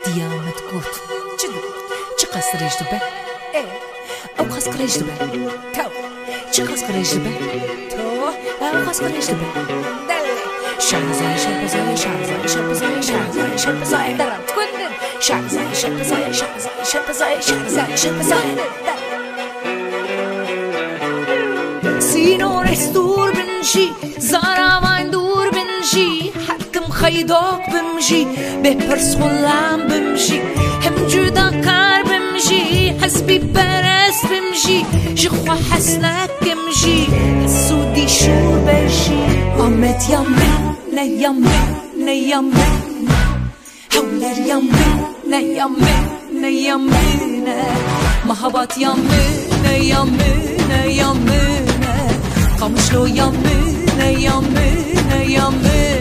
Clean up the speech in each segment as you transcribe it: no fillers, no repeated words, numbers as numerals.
ديامت قوت چه قصد ریش دبه او قصد ریش دبه تو چه قصد ریش دبه تو او قصد ریش دبه شهرزای شهرزای شهرزای شهرزای شهرزای شهرزای درم تکندن شهرزای شهرزای شهرزای شهرزای شهرزای شهرزای سینورش دور بنشی زاراوان دور بنشی حتم خیداک بمشی بپرس خلام بمشی هم جدا کار بمشی حسبی پرست بمشی جخوا حسنک بمشی حسودی شور بشی آمد یامن نیامن نیامن هولر یامن نیامن نیامن محبت یامن نیامن نیامن قمشلو یامن نیامن نیامن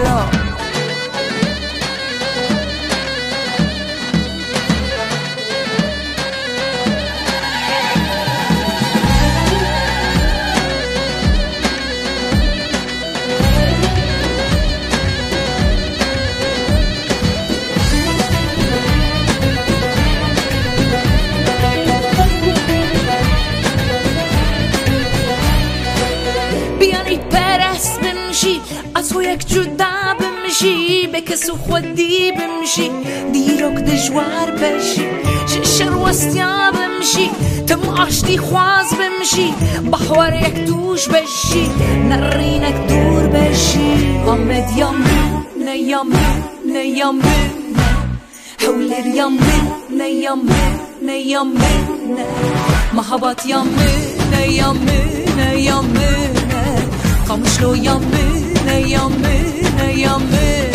از هو یک جدا بمشی به کسو خودی بمشی دیروک دجوار بشی شر وستیا بمشی تم آشتی خواز بمشی بحوار یک دوش بشی نرینک دور بشی آمد یامن نیامن نیامن حولر یامن نیامن نیامن محبت یامن نیامن نیامن قمشلو یامن نیامن نیامن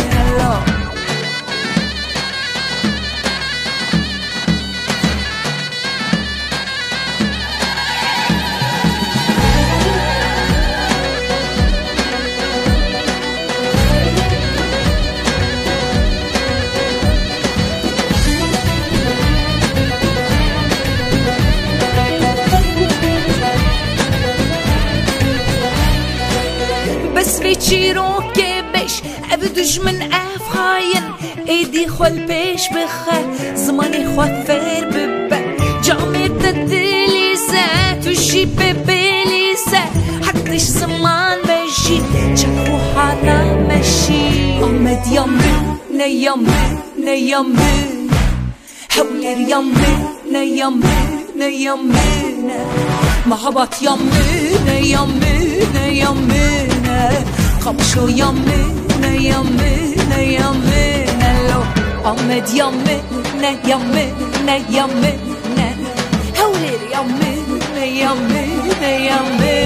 چی رو که بش اب دشمن اف خاین ایدی خال پیش بخه زمانی خواه فر ببه جامعت دلیسه توشی ببلیسه حقش زمان بشی چکو حالا مشی آمد یامن نیامن نیامن حولر یامن نیامن نیامن محبت یامن نیامن نیامن قمشو یامن نیامن نیامن آمد یامن نیامن نیامن حولر یامن نیامن نیامن